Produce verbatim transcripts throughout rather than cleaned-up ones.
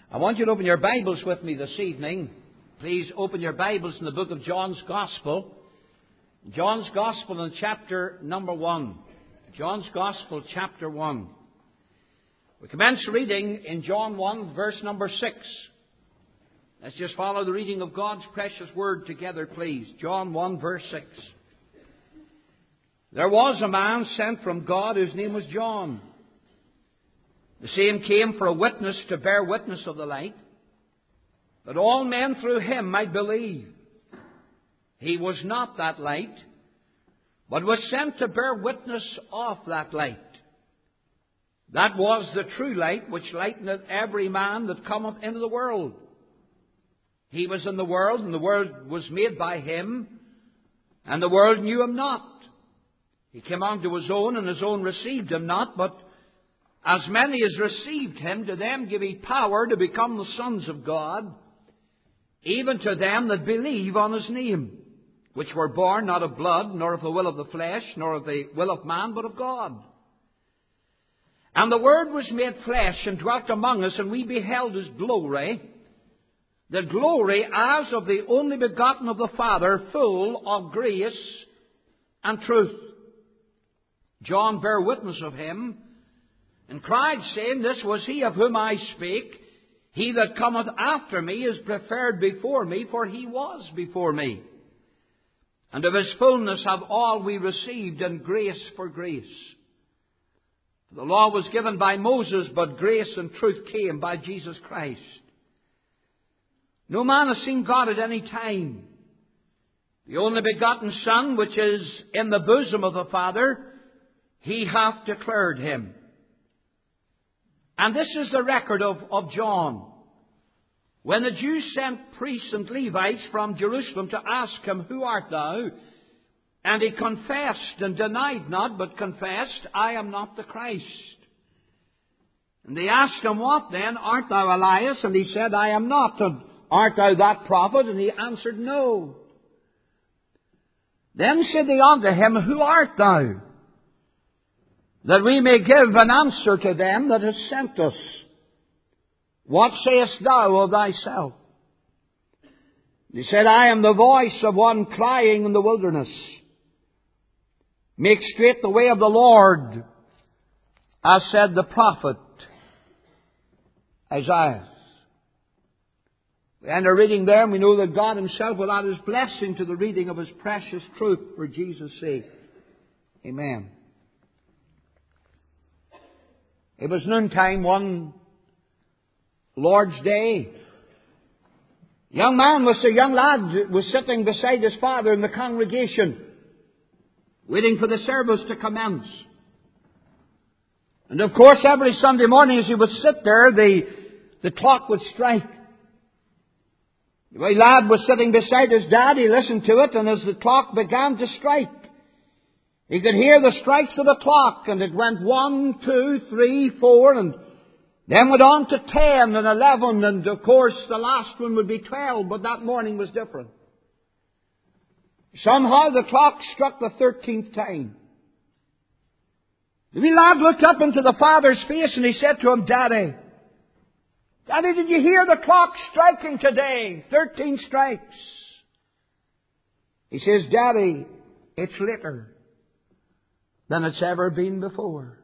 I want you to open your Bibles with me this evening. Please open your Bibles in the book of John's Gospel. John's Gospel in chapter number one. John's Gospel, chapter one. We commence reading in John one, verse number six. Let's just follow the reading of God's precious word together, please. John one, verse six. There was a man sent from God whose name was John. The same came for a witness to bear witness of the light, that all men through him might believe. He was not that light, but was sent to bear witness of that light. That was the true light, which lighteneth every man that cometh into the world. He was in the world, and the world was made by him, and the world knew him not. He came unto his own, and his own received him not, but as many as received him, to them give he power to become the sons of God, even to them that believe on his name, which were born not of blood, nor of the will of the flesh, nor of the will of man, but of God. And the Word was made flesh and dwelt among us, and we beheld his glory, the glory as of the only begotten of the Father, full of grace and truth. John bare witness of him, and cried, saying, This was he of whom I spake. He that cometh after me is preferred before me, for he was before me. And of his fullness have all we received, and grace for grace. The law was given by Moses, but grace and truth came by Jesus Christ. No man has seen God at any time. The only begotten Son, which is in the bosom of the Father, he hath declared him. And this is the record of, of John. When the Jews sent priests and Levites from Jerusalem to ask him, Who art thou? And he confessed and denied not, but confessed, I am not the Christ. And they asked him, What then? Art thou Elias? And he said, I am not. And art thou that prophet? And he answered, No. Then said they unto him, Who art thou? That we may give an answer to them that have sent us. What sayest thou of thyself? He said, I am the voice of one crying in the wilderness, Make straight the way of the Lord, as said the prophet Isaiah. We end our reading there, and we know that God himself will add his blessing to the reading of his precious truth for Jesus' sake. Amen. It was noontime one Lord's Day. A young man was a young lad was sitting beside his father in the congregation, waiting for the service to commence. And of course, every Sunday morning as he would sit there, the, the clock would strike. The wee lad was sitting beside his dad, he listened to it, and as the clock began to strike, he could hear the strikes of the clock, and it went one, two, three, four, and then went on to ten and eleven, and of course the last one would be twelve, but that morning was different. Somehow the clock struck the thirteenth time. The wee lad looked up into the father's face and he said to him, Daddy, Daddy, did you hear the clock striking today? Thirteen strikes. He says, Daddy, it's later than it's ever been before.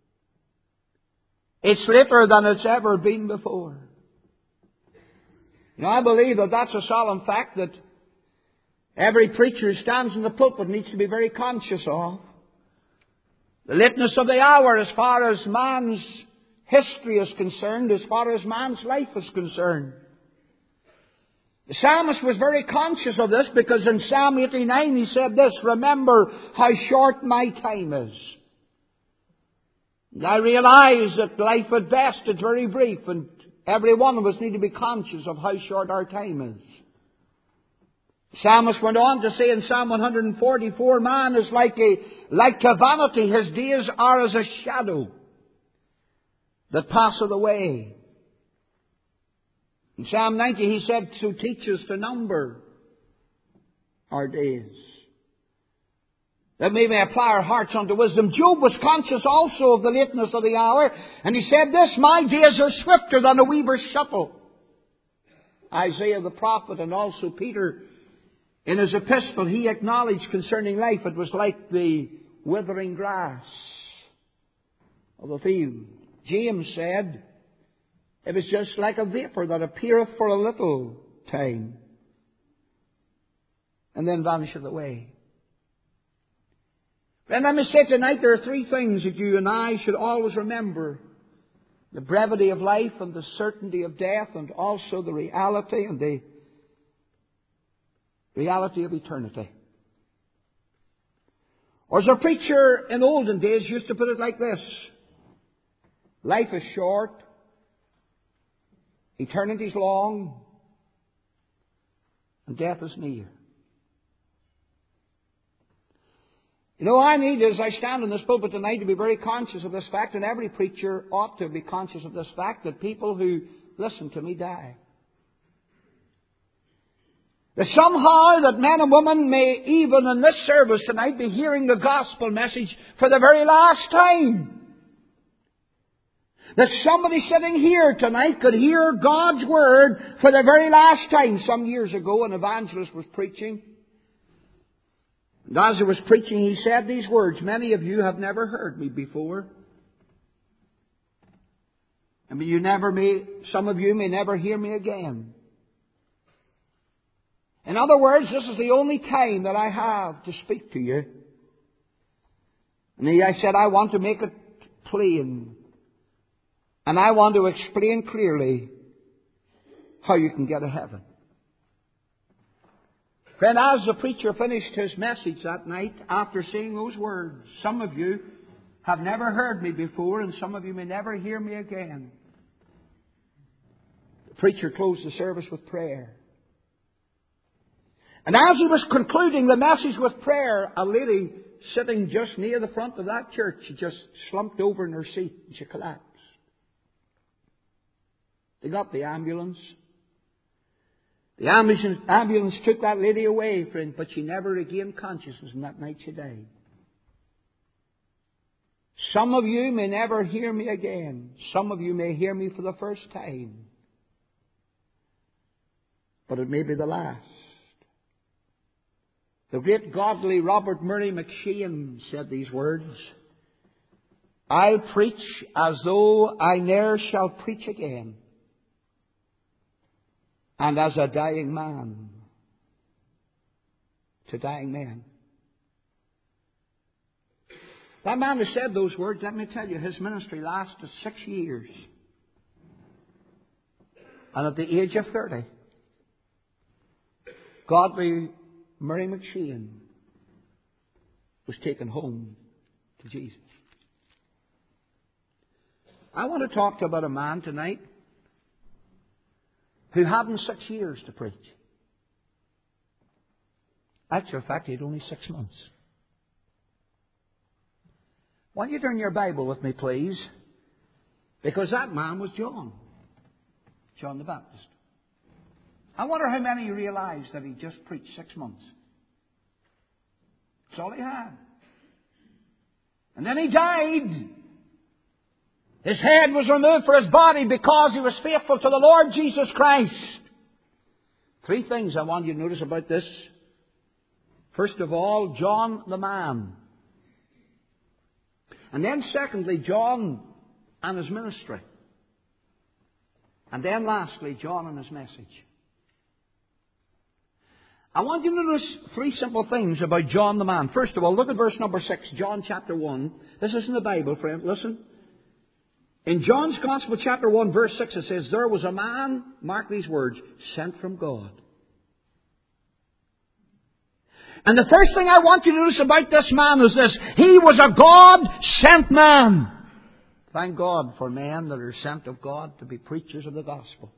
It's later than it's ever been before. You know, I believe that that's a solemn fact that every preacher who stands in the pulpit needs to be very conscious of. The lateness of the hour as far as man's history is concerned, as far as man's life is concerned. The psalmist was very conscious of this because in Psalm eighty-nine he said this, Remember how short my time is. And I realize that life at best is very brief, and every one of us need to be conscious of how short our time is. The psalmist went on to say in Psalm one forty-four, Man is like a like to vanity, his days are as a shadow that passeth away. In Psalm ninety he said to teach us to number our days, that we may apply our hearts unto wisdom. Job was conscious also of the lateness of the hour, and he said, this, my days are swifter than a weaver's shuttle. Isaiah the prophet and also Peter, in his epistle, he acknowledged concerning life, it was like the withering grass of the field. James said, it was just like a vapor that appeareth for a little time, and then vanisheth away. Friend, let me say tonight there are three things that you and I should always remember. The brevity of life and the certainty of death, and also the reality and the reality of eternity. Or as a preacher in olden days used to put it like this: life is short, eternity is long, and death is near. You know, I need, as I stand in this pulpit tonight, to be very conscious of this fact, and every preacher ought to be conscious of this fact, that people who listen to me die. That somehow that men and women may, even in this service tonight, be hearing the gospel message for the very last time. That somebody sitting here tonight could hear God's Word for the very last time. Some years ago, an evangelist was preaching. And as he was preaching, he said these words: many of you have never heard me before. And you never may, some of you may never hear me again. In other words, this is the only time that I have to speak to you. And he, I said, I want to make it plain. And I want to explain clearly how you can get to heaven. Friend, as the preacher finished his message that night, after saying those words, some of you have never heard me before, and some of you may never hear me again. The preacher closed the service with prayer. And as he was concluding the message with prayer, a lady sitting just near the front of that church, she just slumped over in her seat and she collapsed. They got the ambulance. The ambulance, ambulance took that lady away, friend, but she never regained consciousness, and that night she died. Some of you may never hear me again. Some of you may hear me for the first time. But it may be the last. The great godly Robert Murray McCheyne said these words: I'll preach as though I ne'er shall preach again, and as a dying man to dying men. That man who said those words, let me tell you, his ministry lasted six years. And at the age of thirty, godly Murray McCheyne was taken home to Jesus. I want to talk to you about a man tonight who hadn't six years to preach. Actually, in fact, he had only six months. Why don't you turn your Bible with me, please? Because that man was John. John the Baptist. I wonder how many realize that he just preached six months. That's all he had. And then he died. His head was removed from his body because he was faithful to the Lord Jesus Christ. Three things I want you to notice about this. First of all, John the man. And then secondly, John and his ministry. And then lastly, John and his message. I want you to notice three simple things about John the man. First of all, look at verse number six, John chapter one. This is in the Bible, friend. Listen. In John's Gospel chapter one, verse six, it says, there was a man, mark these words, sent from God. And the first thing I want you to notice about this man is this: he was a God-sent man. Thank God for men that are sent of God to be preachers of the gospel.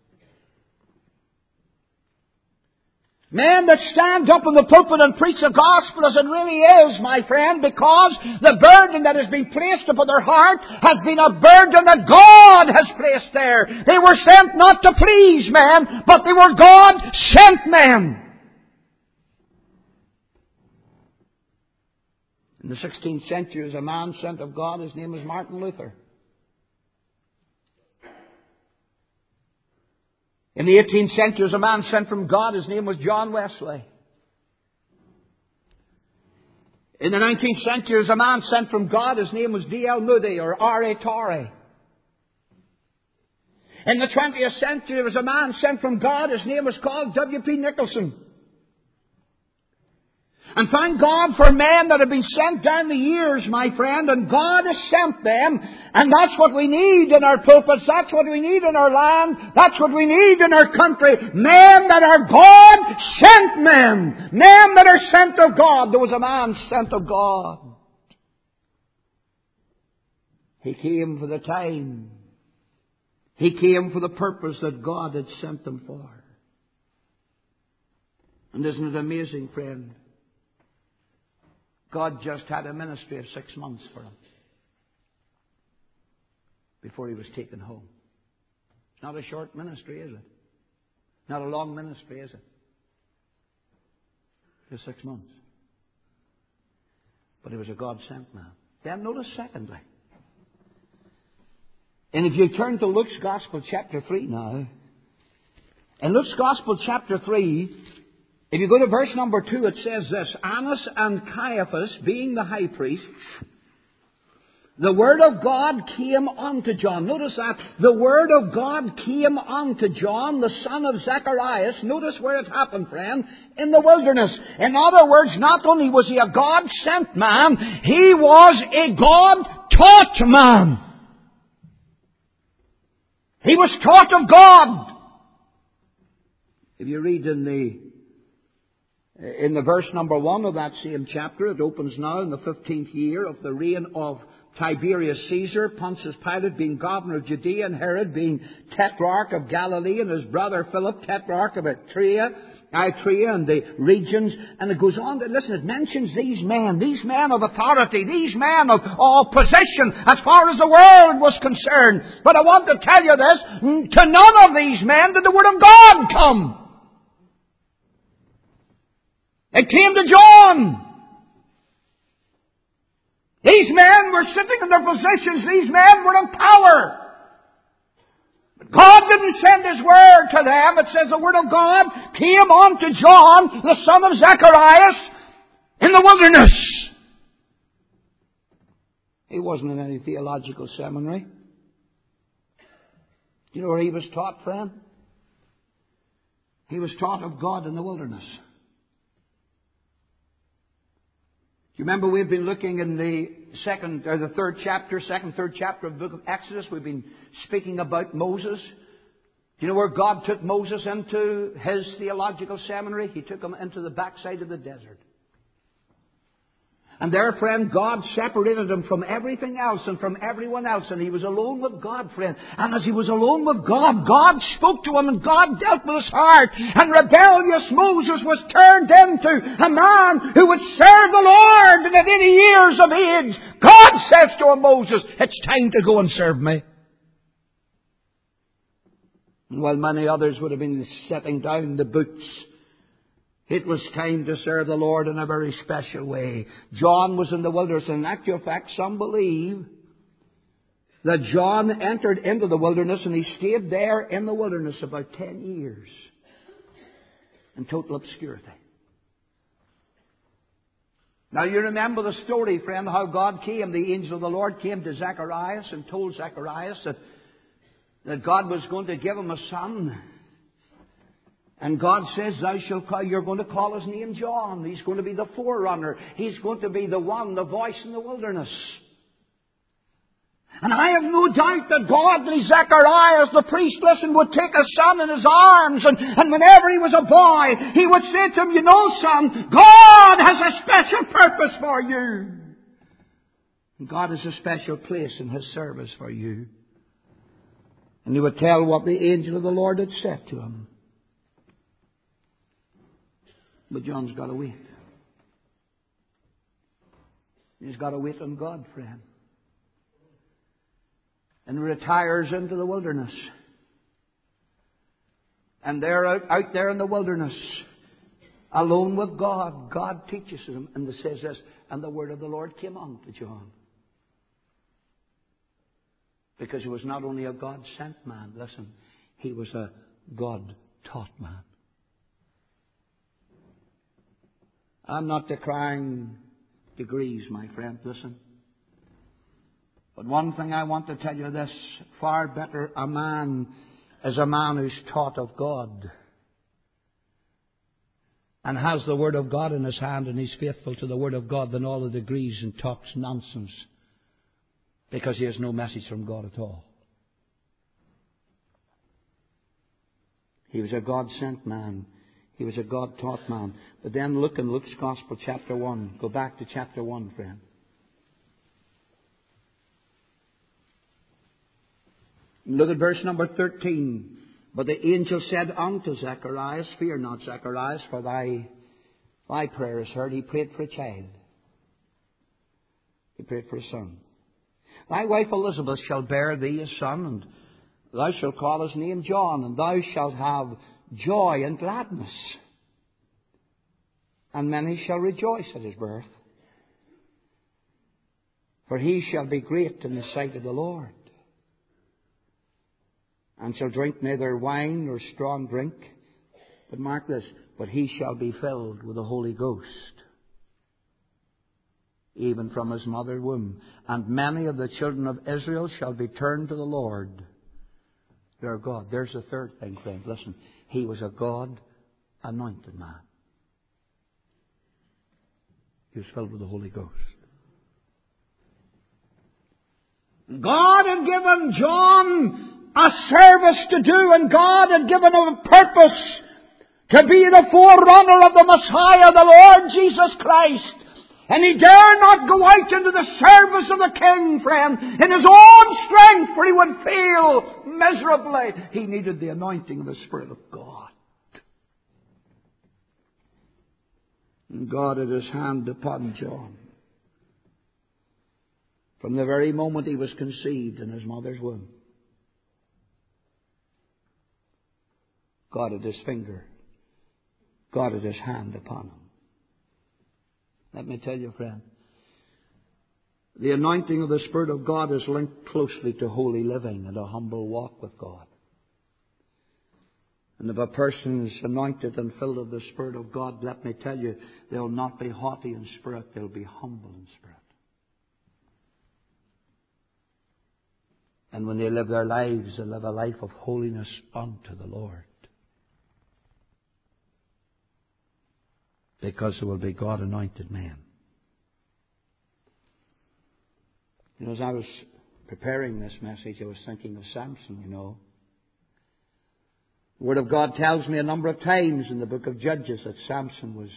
Men that stand up in the pulpit and preach the gospel as it really is, my friend, because the burden that has been placed upon their heart has been a burden that God has placed there. They were sent not to please men, but they were God-sent men. In the sixteenth century, there was a man sent of God. His name was Martin Luther. In the eighteenth century, there was a man sent from God. His name was John Wesley. In the nineteenth century, there was a man sent from God. His name was D L Moody or R A Torrey. In the twentieth century, there was a man sent from God. His name was called W P Nicholson. And thank God for men that have been sent down the years, my friend, and God has sent them, and that's what we need in our pulpits, that's what we need in our land, that's what we need in our country. Men that are God-sent men. Men that are sent of God. There was a man sent of God. He came for the time. He came for the purpose that God had sent him for. And isn't it amazing, friend? God just had a ministry of six months for him before he was taken home. It's not a short ministry, is it? Not a long ministry, is it? Just six months. But he was a God-sent man. Then notice secondly. And if you turn to Luke's Gospel chapter three now, in Luke's Gospel chapter three, if you go to verse number two, it says this: Annas and Caiaphas, being the high priests, the word of God came unto John. Notice that. The word of God came unto John, the son of Zacharias. Notice where it happened, friend. In the wilderness. In other words, not only was he a God-sent man, he was a God-taught man. He was taught of God. If you read in the In the verse number one of that same chapter, it opens now in the fifteenth year of the reign of Tiberius Caesar, Pontius Pilate being governor of Judea, and Herod being tetrarch of Galilee, and his brother Philip, tetrarch of Itrea, Itrea and the regions. And it goes on to, listen, it mentions these men, these men of authority, these men of, of position as far as the world was concerned. But I want to tell you this, to none of these men did the word of God come. It came to John. These men were sitting in their positions. These men were in power. But God didn't send His word to them. It says the word of God came unto John, the son of Zacharias, in the wilderness. He wasn't in any theological seminary. Do you know where he was taught, friend? He was taught of God in the wilderness. You remember we've been looking in the second or the third chapter, second, third chapter of the book of Exodus. We've been speaking about Moses. Do you know where God took Moses into his theological seminary? He took him into the backside of the desert. And there, friend, God separated him from everything else and from everyone else. And he was alone with God, friend. And as he was alone with God, God spoke to him and God dealt with his heart. And rebellious Moses was turned into a man who would serve the Lord. And at eighty years of age, God says to him, Moses, it's time to go and serve me. And while many others would have been setting down the boots, it was time to serve the Lord in a very special way. John was in the wilderness. In actual fact, some believe that John entered into the wilderness and he stayed there in the wilderness about ten years in total obscurity. Now you remember the story, friend, how God came. The angel of the Lord came to Zacharias and told Zacharias that, that God was going to give him a son. And God says, thou shalt call, you're going to call his name John. He's going to be the forerunner. He's going to be the one, the voice in the wilderness. And I have no doubt that godly Zacharias, the priest, listen, would take a son in his arms. And, and whenever he was a boy, he would say to him, you know, son, God has a special purpose for you. And God has a special place in His service for you. And he would tell what the angel of the Lord had said to him. But John's got to wait. He's got to wait on God, friend. And retires into the wilderness. And there, out, out there in the wilderness, alone with God. God teaches him, and it says this, and the word of the Lord came unto John. Because he was not only a God-sent man, listen, he was a God-taught man. I'm not decrying degrees, my friend, listen. But one thing I want to tell you this, far better a man is a man who's taught of God and has the Word of God in his hand and he's faithful to the Word of God than all the degrees and talks nonsense because he has no message from God at all. He was a God-sent man. He was a God-taught man. But then look in Luke's Gospel, chapter one. Go back to chapter one, friend. Look at verse number thirteen. But the angel said unto Zacharias, fear not, Zacharias, for thy, thy prayer is heard. He prayed for a child. He prayed for a son. Thy wife Elizabeth shall bear thee a son, and thou shalt call his name John, and thou shalt have joy and gladness. And many shall rejoice at his birth. For he shall be great in the sight of the Lord, and shall drink neither wine nor strong drink. But mark this, but he shall be filled with the Holy Ghost, even from his mother's womb. And many of the children of Israel shall be turned to the Lord their God. There's the third thing, friend. Listen, he was a God-anointed man. He was filled with the Holy Ghost. God had given John a service to do, and God had given him a purpose to be the forerunner of the Messiah, the Lord Jesus Christ. And he dare not go out into the service of the King, friend, in his own strength, for he would fail miserably. He needed the anointing of the Spirit of God. And God had his hand upon John from the very moment he was conceived in his mother's womb. God had his finger. God had his hand upon him. Let me tell you, friend, the anointing of the Spirit of God is linked closely to holy living and a humble walk with God. And if a person is anointed and filled with the Spirit of God, let me tell you, they'll not be haughty in spirit, they'll be humble in spirit. And when they live their lives, they live a life of holiness unto the Lord. Because they will be God-anointed men. You know, as I was preparing this message, I was thinking of Samson, you know. The Word of God tells me a number of times in the book of Judges that Samson was,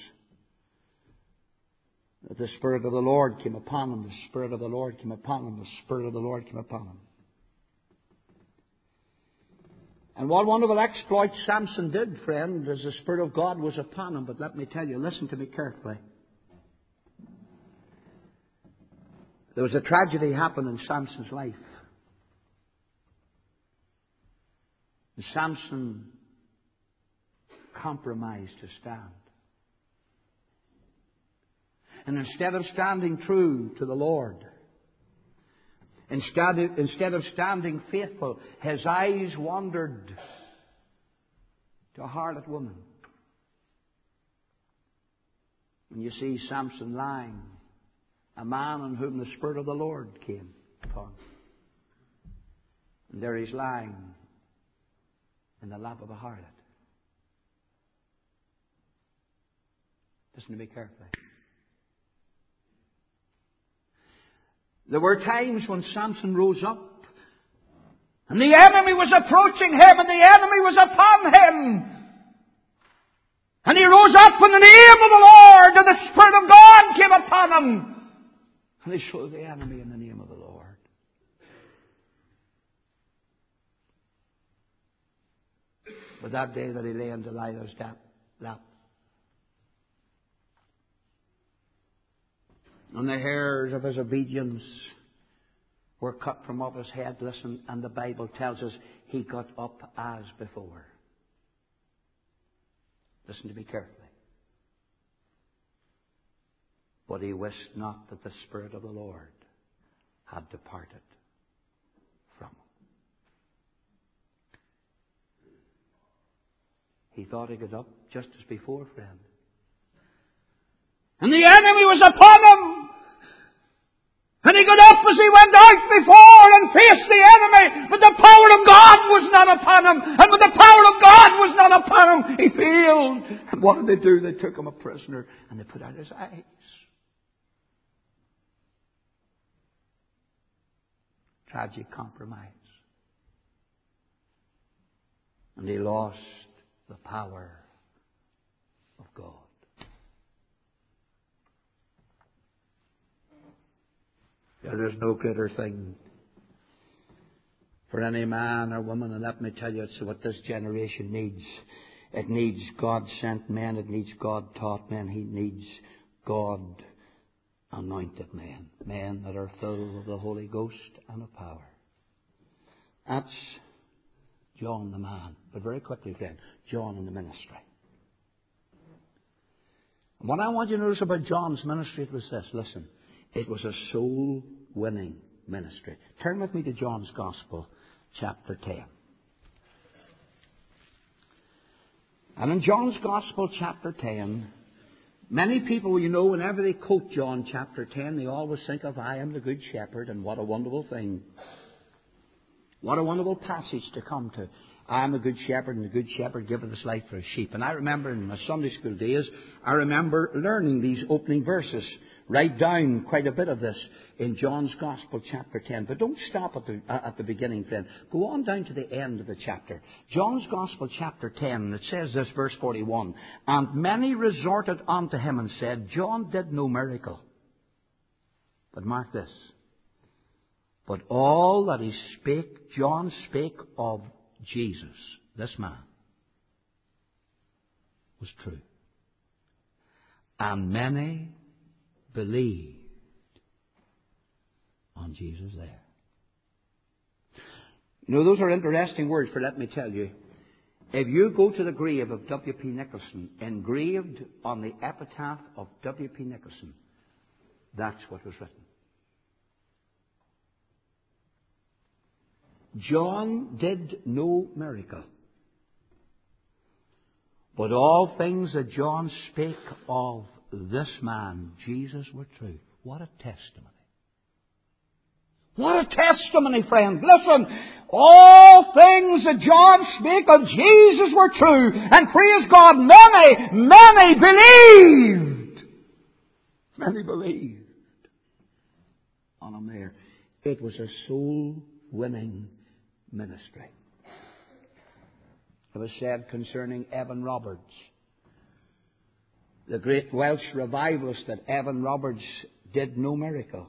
that the Spirit of the Lord came upon him, the Spirit of the Lord came upon him, the Spirit of the Lord came upon him. And what wonderful exploits Samson did, friend, as the Spirit of God was upon him. But let me tell you, listen to me carefully. There was a tragedy happened in Samson's life. And Samson compromised to stand. And instead of standing true to the Lord, Instead of, instead of standing faithful, his eyes wandered to a harlot woman. And you see Samson lying, a man on whom the Spirit of the Lord came upon. And there he's lying in the lap of a harlot. Listen to me carefully. There were times when Samson rose up and the enemy was approaching him and the enemy was upon him. And he rose up in the name of the Lord and the Spirit of God came upon him. And he slew the enemy in the name of the Lord. But that day that he lay in Delilah's lap, and the hairs of his obedience were cut from off his head. Listen, and the Bible tells us he got up as before. Listen to me carefully. But he wist not that the Spirit of the Lord had departed from him. He thought he got up just as before, friend. And the enemy was upon him. And he got up as he went out before and faced the enemy. But the power of God was not upon him. And when the power of God was not upon him, he failed. And what did they do? They took him a prisoner and they put out his eyes. Tragic compromise. And he lost the power of God. There is no greater thing for any man or woman, and let me tell you, it's what this generation needs. It needs God-sent men. It needs God-taught men. He needs God-anointed men. Men that are full of the Holy Ghost and of power. That's John the man. But very quickly, friend, John in the ministry. And what I want you to notice about John's ministry, it was this. Listen, it was a soul-winning ministry. Turn with me to John's Gospel, chapter ten. And in John's Gospel, chapter ten, many people, you know, whenever they quote John chapter ten, they always think of, I am the Good Shepherd, and what a wonderful thing. What a wonderful passage to come to. I am a good shepherd, and the good shepherd giveth his life for his sheep. And I remember in my Sunday school days, I remember learning these opening verses. Write down quite a bit of this in John's Gospel, chapter ten. But don't stop at the, uh, at the beginning, friend. Go on down to the end of the chapter. John's Gospel, chapter ten, it says this, verse forty-one. And many resorted unto him and said, John did no miracle. But mark this. But all that he spake, John spake of Jesus, this man, was true. And many believed on Jesus there. You know, those are interesting words, for let me tell you, if you go to the grave of W P Nicholson, engraved on the epitaph of W P Nicholson, that's what was written. John did no miracle, but all things that John spake of this man, Jesus, were true. What a testimony. What a testimony, friend. Listen, all things that John spake of Jesus were true. And praise God, many, many believed. Many believed on him there. It was a soul-winning ministry. It was said concerning Evan Roberts, the great Welsh revivalist, that Evan Roberts did no miracle.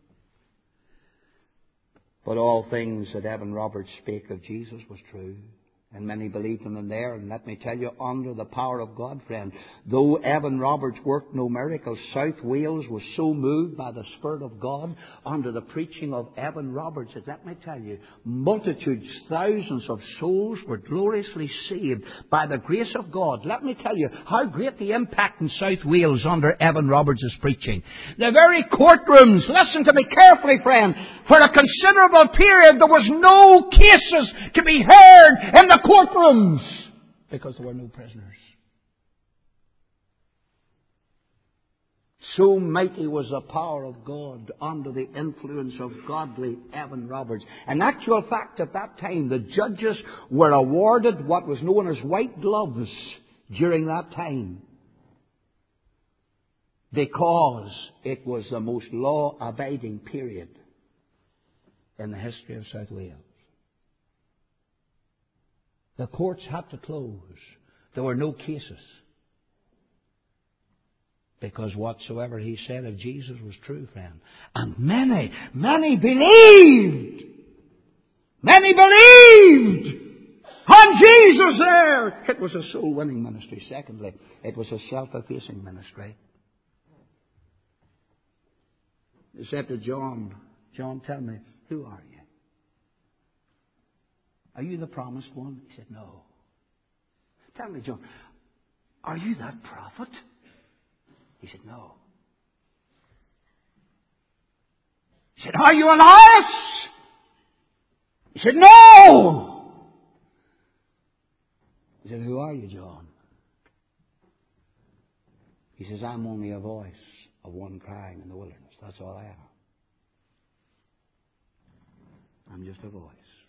But all things that Evan Roberts spake of Jesus was true. And many believed in him there. And let me tell you, under the power of God, friend, though Evan Roberts worked no miracles, South Wales was so moved by the Spirit of God under the preaching of Evan Roberts that, let me tell you, multitudes, thousands of souls were gloriously saved by the grace of God. Let me tell you how great the impact in South Wales under Evan Roberts' preaching. The very courtrooms, listen to me carefully, friend, for a considerable period there was no cases to be heard in the courtrooms because there were no prisoners. So mighty was the power of God under the influence of godly Evan Roberts. In actual fact, at that time, the judges were awarded what was known as white gloves during that time, because it was the most law-abiding period in the history of South Wales. The courts had to close. There were no cases, because whatsoever he said of Jesus was true, friend. And many, many believed. Many believed on Jesus there. It was a soul-winning ministry. Secondly, it was a self-effacing ministry. They said to John, John, tell me, who are you? Are you the promised one? He said, no. Tell me, John, are you that prophet? He said, no. He said, "Are you Elias?" He said, "No." He said, "Who are you, John?" He says, "I'm only a voice of one crying in the wilderness. That's all I am. I'm just a voice.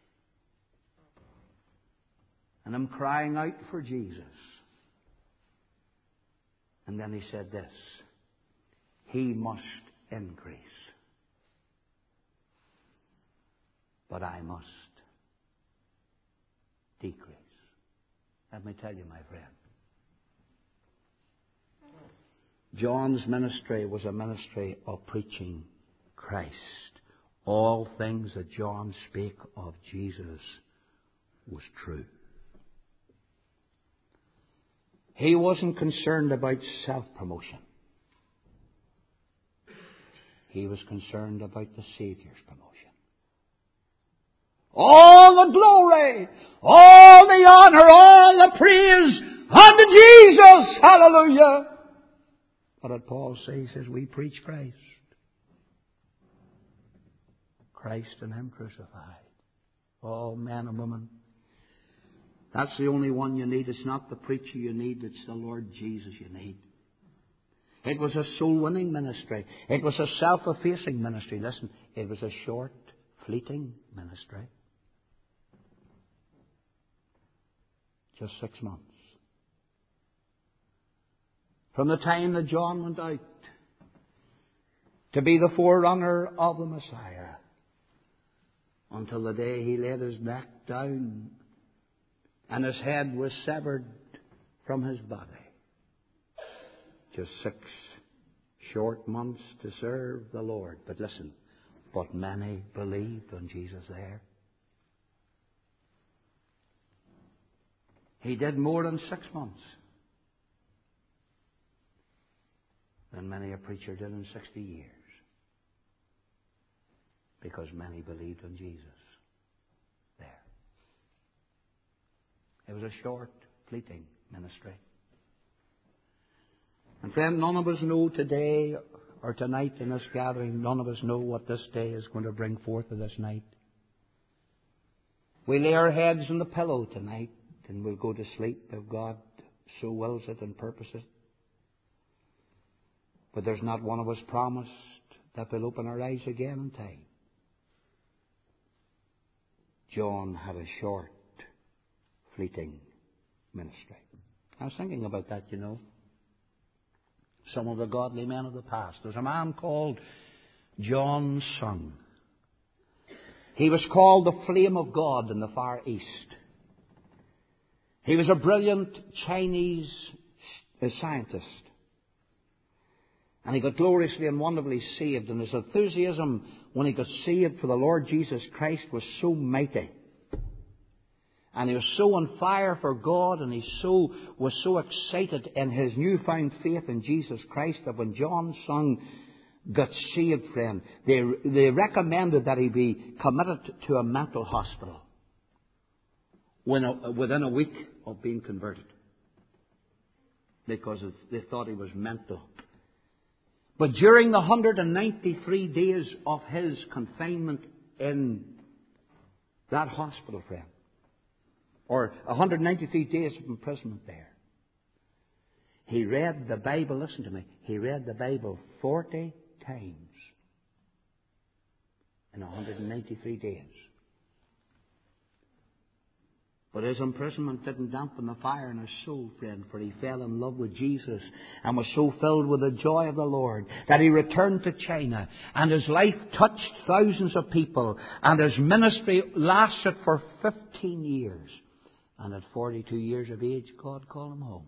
And I'm crying out for Jesus." And then he said this, "He must increase, but I must decrease." Let me tell you, my friend, John's ministry was a ministry of preaching Christ. All things that John spake of Jesus was true. He wasn't concerned about self-promotion. He was concerned about the Savior's promotion. All the glory, all the honor, all the praise unto Jesus. Hallelujah. What did Paul say? He says, we preach Christ. Christ and Him crucified. Oh, man and woman, that's the only one you need. It's not the preacher you need. It's the Lord Jesus you need. It was a soul-winning ministry. It was a self-effacing ministry. Listen, it was a short, fleeting ministry. Just six months. From the time that John went out to be the forerunner of the Messiah until the day he laid his neck down and his head was severed from his body. Just six short months to serve the Lord. But listen, but many believed on Jesus there. He did more than six months than many a preacher did in sixty years. Because many believed on Jesus there. It was a short, fleeting ministry. And friend, none of us know today or tonight in this gathering, none of us know what this day is going to bring forth of this night. We lay our heads on the pillow tonight and we'll go to sleep if God so wills it and purposes it. But there's not one of us promised that we'll open our eyes again in time. John had a short, fleeting ministry. I was thinking about that, you know. Some of the godly men of the past. There's a man called John Sung. He was called the Flame of God in the Far East. He was a brilliant Chinese scientist. And he got gloriously and wonderfully saved. And his enthusiasm when he got saved for the Lord Jesus Christ was so mighty. And he was so on fire for God, and he so was so excited in his newfound faith in Jesus Christ that when John Sung got saved, friend, they, they recommended that he be committed to a mental hospital when a, within a week of being converted. Because they thought he was mental. But during the one hundred ninety-three days of his confinement in that hospital, friend, or one hundred ninety-three days of imprisonment there, he read the Bible, listen to me, he read the Bible forty times in one hundred ninety-three days. But his imprisonment didn't dampen the fire in his soul, friend, for he fell in love with Jesus and was so filled with the joy of the Lord that he returned to China, and his life touched thousands of people, and his ministry lasted for fifteen years. And at forty-two years of age, God called him home.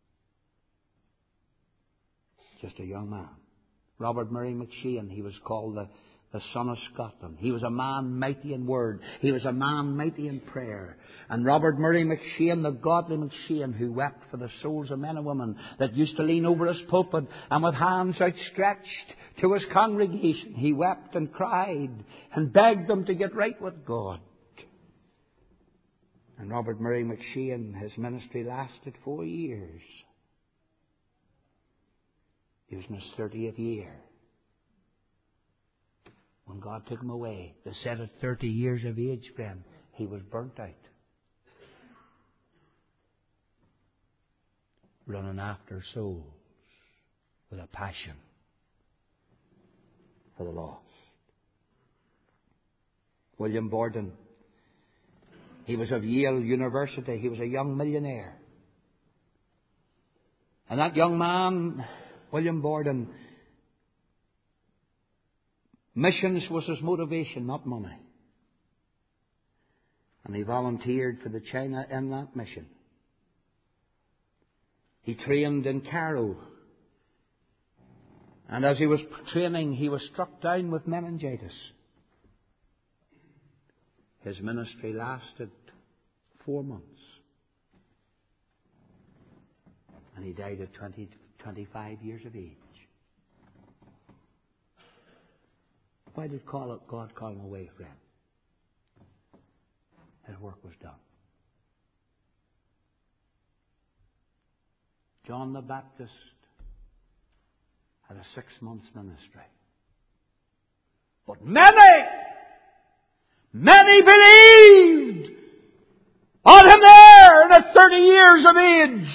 Just a young man. Robert Murray McCheyne, he was called the The son of Scotland. He was a man mighty in word. He was a man mighty in prayer. And Robert Murray McCheyne, the godly McCheyne, who wept for the souls of men and women that used to lean over his pulpit and with hands outstretched to his congregation, he wept and cried and begged them to get right with God. And Robert Murray McCheyne, his ministry lasted four years. He was in his thirtieth year When God took him away, they said at thirty years of age, friend, he was burnt out. Running after souls with a passion for the lost. William Borden, he was of Yale University. He was a young millionaire. And that young man, William Borden, missions was his motivation, not money. And he volunteered for the China Inland Mission. He trained in Cairo. And as he was training, he was struck down with meningitis. His ministry lasted four months. And he died at twenty, twenty-five years of age. Why did God call him away, friend? His work was done. John the Baptist had a six months ministry. But many, many believed on him there at thirty years of age.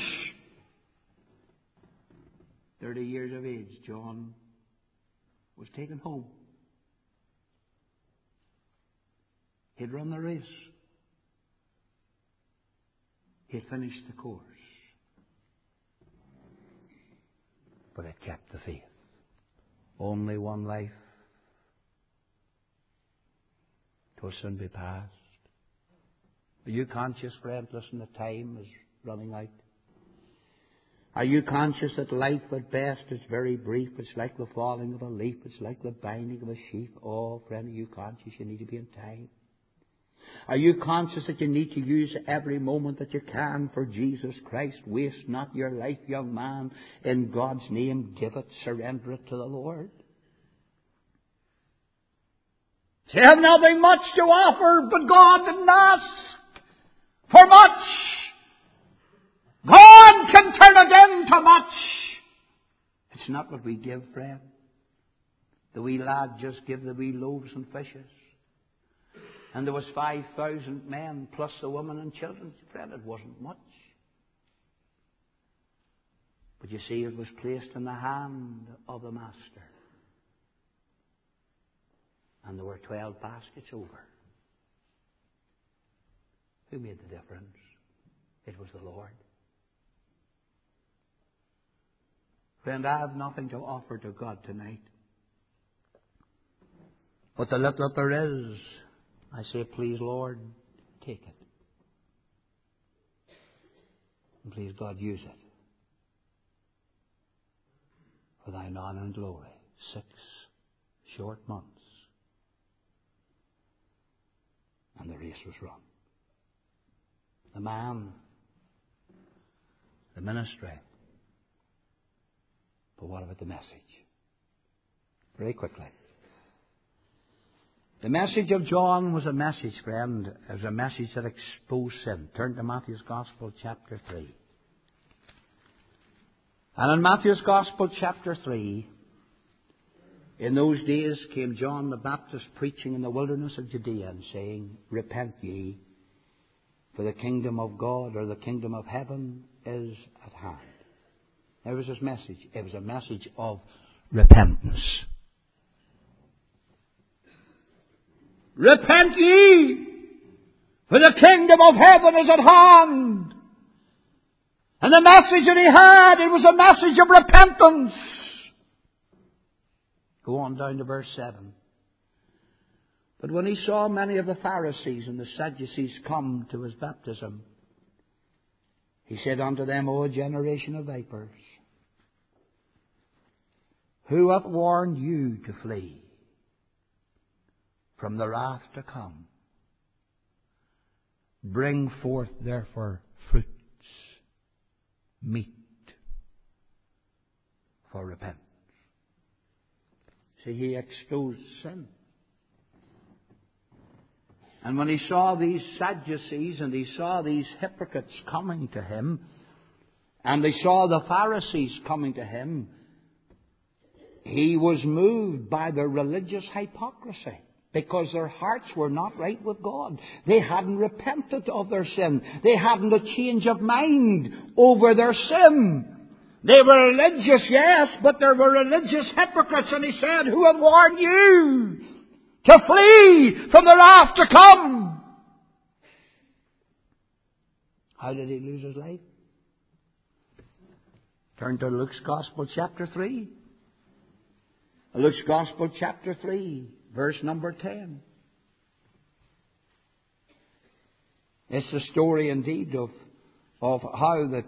Thirty years of age, John was taken home. He'd run the race. He'd finished the course. But it kept the faith. Only one life. It will soon be past. Are you conscious, friend? Listen, the time is running out. Are you conscious that life at best is very brief? It's like the falling of a leaf. It's like the binding of a sheaf. Oh, friend, are you conscious you need to be in time? Are you conscious that you need to use every moment that you can for Jesus Christ? Waste not your life, young man. In God's name, give it, surrender it to the Lord. You have nothing much to offer, but God didn't ask for much. God can turn it into much. It's not what we give, friend. The wee lad just gave the wee loaves and fishes. And there was five thousand men plus the women and children. Friend, it wasn't much. But you see, it was placed in the hand of the Master. And there were twelve baskets over. Who made the difference? It was the Lord. Friend, I have nothing to offer to God tonight. But the little that there is, I say, please, Lord, take it. And please, God, use it for thine honor and glory. Six short months. And the race was run. The man, the ministry. But what about the message? Very quickly. The message of John was a message, friend. It was a message that exposed sin. Turn to Matthew's Gospel, chapter three. And in Matthew's Gospel, chapter three, in those days came John the Baptist preaching in the wilderness of Judea and saying, Repent ye, for the kingdom of God or the kingdom of heaven is at hand. That was his message. It was a message of repentance. Repent ye, for the kingdom of heaven is at hand. And the message that he had, it was a message of repentance. Go on down to verse seven. But when he saw many of the Pharisees and the Sadducees come to his baptism, he said unto them, O generation of vipers, who hath warned you to flee from the wrath to come? Bring forth therefore fruits, meet for repentance. See, he exposed sin. And when he saw these Sadducees and he saw these hypocrites coming to him, and they saw the Pharisees coming to him, he was moved by their religious hypocrisy, because their hearts were not right with God. They hadn't repented of their sin. They hadn't a change of mind over their sin. They were religious, yes, but they were religious hypocrites. And he said, who had warned you to flee from the wrath to come? How did he lose his life? Turn to Luke's Gospel, chapter three. Luke's Gospel, chapter three, verse number ten. It's the story indeed of, of how that,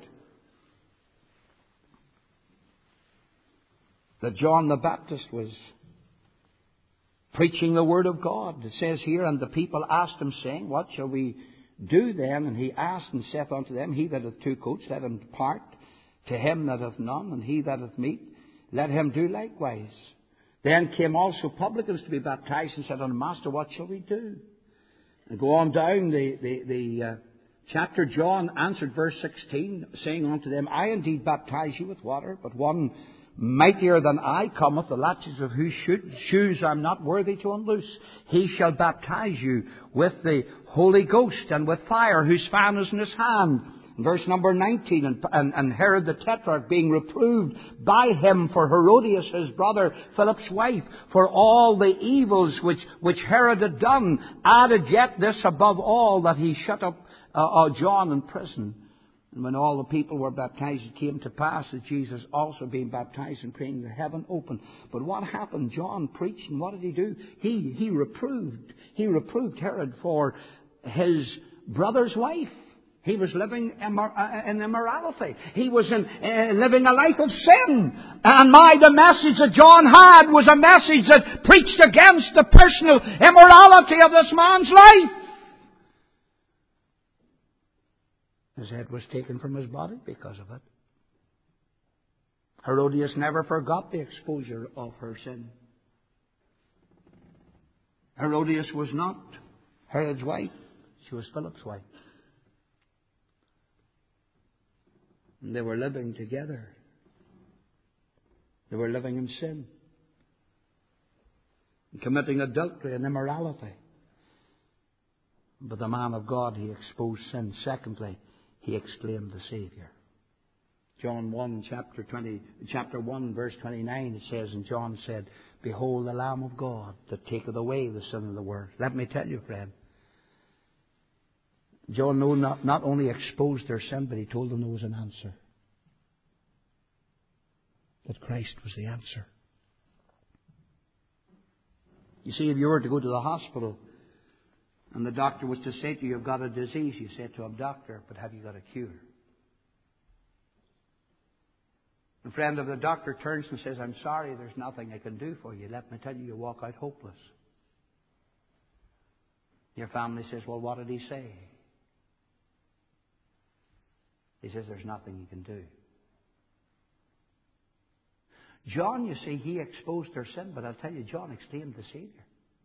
that John the Baptist was preaching the Word of God. It says here, and the people asked him, saying, what shall we do then? And he asked and saith unto them, he that hath two coats, let him depart. To him that hath none, and he that hath meat, let him do likewise. Then came also publicans to be baptized, and said unto him, Master, what shall we do? And go on down the, the, the uh, chapter. John answered, verse sixteen, saying unto them, I indeed baptize you with water, but one mightier than I cometh, the latches of whose shoes I am not worthy to unloose. He shall baptize you with the Holy Ghost and with fire, whose fan is in his hand. Verse number nineteen, and, and, and Herod the Tetrarch, being reproved by him for Herodias his brother Philip's wife, for all the evils which, which Herod had done, added yet this above all, that he shut up uh, uh, John in prison. And when all the people were baptized, it came to pass that Jesus also being baptized and praying, the heaven opened. But what happened? John preached, and what did he do? He, he reproved, he reproved Herod for his brother's wife. He was living in immorality. He was in, uh, living a life of sin. And my, the message that John had was a message that preached against the personal immorality of this man's life. His head was taken from his body because of it. Herodias never forgot the exposure of her sin. Herodias was not Herod's wife. She was Philip's wife. And they were living together. They were living in sin, and committing adultery and immorality. But the man of God, he exposed sin. Secondly, he exclaimed the Savior. John one, chapter twenty, chapter one, verse twenty-nine, it says, and John said, Behold the Lamb of God that taketh away the sin of the world. Let me tell you, friend, John not, not only exposed their sin, but he told them there was an answer. That Christ was the answer. You see, if you were to go to the hospital and the doctor was to say to you, you've got a disease, you say to him, Doctor, but have you got a cure? The friend of the doctor turns and says, I'm sorry, there's nothing I can do for you. Let me tell you, you walk out hopeless. Your family says, well, what did he say? He says, there's nothing you can do. John, you see, he exposed their sin, but I'll tell you, John exclaimed the Savior.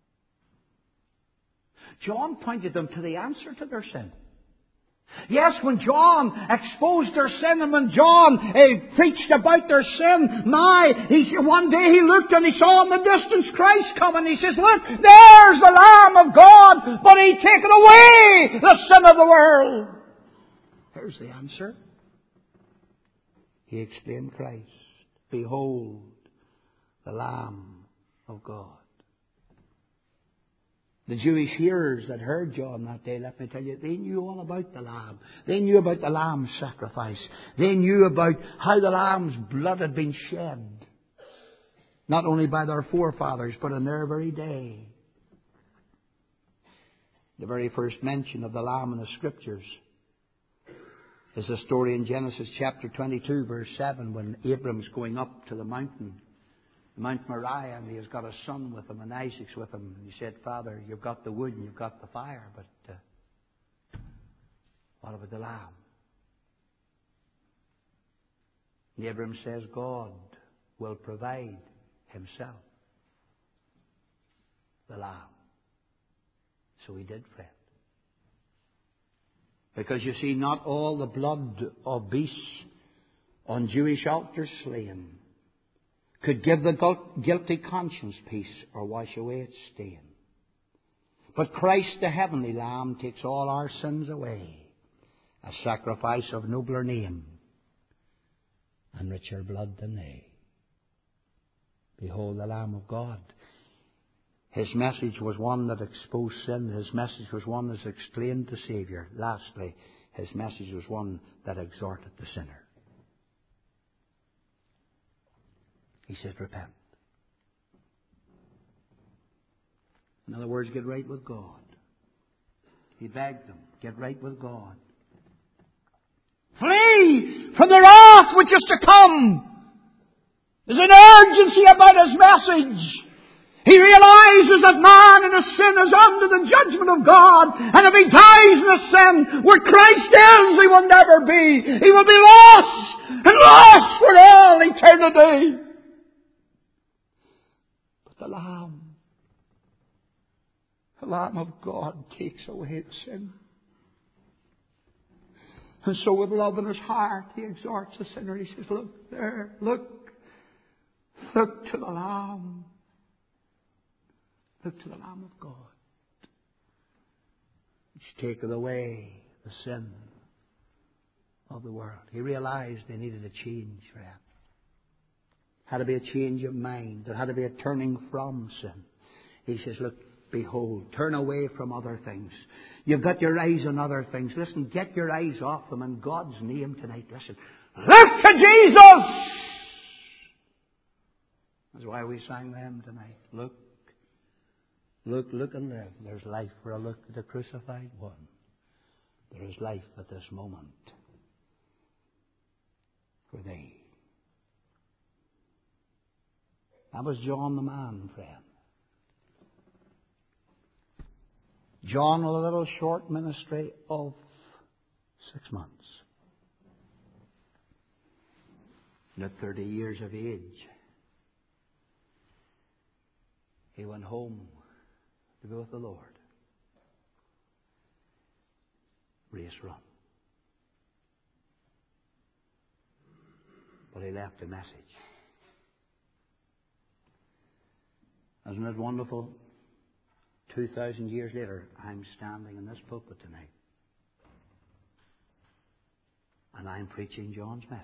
John pointed them to the answer to their sin. Yes, when John exposed their sin, and when John uh, preached about their sin, my, he, one day he looked and he saw in the distance Christ coming. He says, look, there's the Lamb of God, but He taken away the sin of the world. There's the answer. He explained Christ. Behold, the Lamb of God. The Jewish hearers that heard John that day, let me tell you, they knew all about the Lamb. They knew about the Lamb's sacrifice. They knew about how the Lamb's blood had been shed. Not only by their forefathers, but in their very day. The very first mention of the Lamb in the Scriptures is a story in Genesis chapter twenty-two, verse seven, when Abram's going up to the mountain, Mount Moriah, and he has got a son with him, and Isaac's with him. And he said, Father, you've got the wood and you've got the fire, but uh, what about the lamb? And Abram says, God will provide Himself the lamb. So He did, friend. Because you see, not all the blood of beasts on Jewish altars slain could give the guilty conscience peace or wash away its stain. But Christ, the heavenly Lamb, takes all our sins away, a sacrifice of nobler name and richer blood than they. Behold the Lamb of God. His message was one that exposed sin. His message was one that explained the Saviour. Lastly, His message was one that exhorted the sinner. He said, repent. In other words, get right with God. He begged them, get right with God. Flee from the wrath which is to come. There's an urgency about His message. He realizes that man in his sin is under the judgment of God. And if he dies in his sin, where Christ is, he will never be. He will be lost and lost for all eternity. But the Lamb, the Lamb of God takes away the sin. And so with love in His heart, He exhorts the sinner. He says, look there, look. Look to the Lamb. Look to the Lamb of God, which taketh away the sin of the world. He realized they needed a change, friend. Had to be a change of mind. There had to be a turning from sin. He says, look, behold, turn away from other things. You've got your eyes on other things. Listen, get your eyes off them in God's name tonight. Listen, look to Jesus! That's why we sang them tonight. Look. Look, look and live. There's life for a look at the crucified one. There is life at this moment for thee. That was John the man, friend. John, a little short ministry of six months. At thirty years of age, he went home to be with the Lord. Race run. But he left a message. Isn't it wonderful? Two thousand years later, I'm standing in this pulpit tonight. And I'm preaching John's message.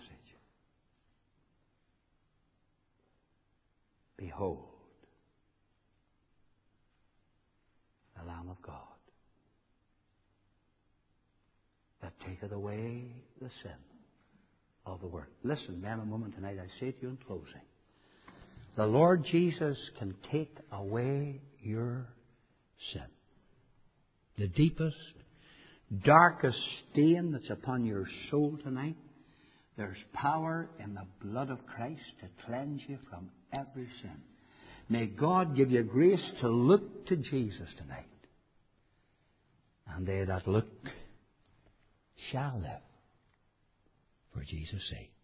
Behold, the Lamb of God, that taketh away the sin of the world. Listen, men and women, tonight I say to you in closing, the Lord Jesus can take away your sin. The deepest, darkest stain that's upon your soul tonight, there's power in the blood of Christ to cleanse you from every sin. May God give you grace to look to Jesus tonight. And they that look shall live for Jesus' sake.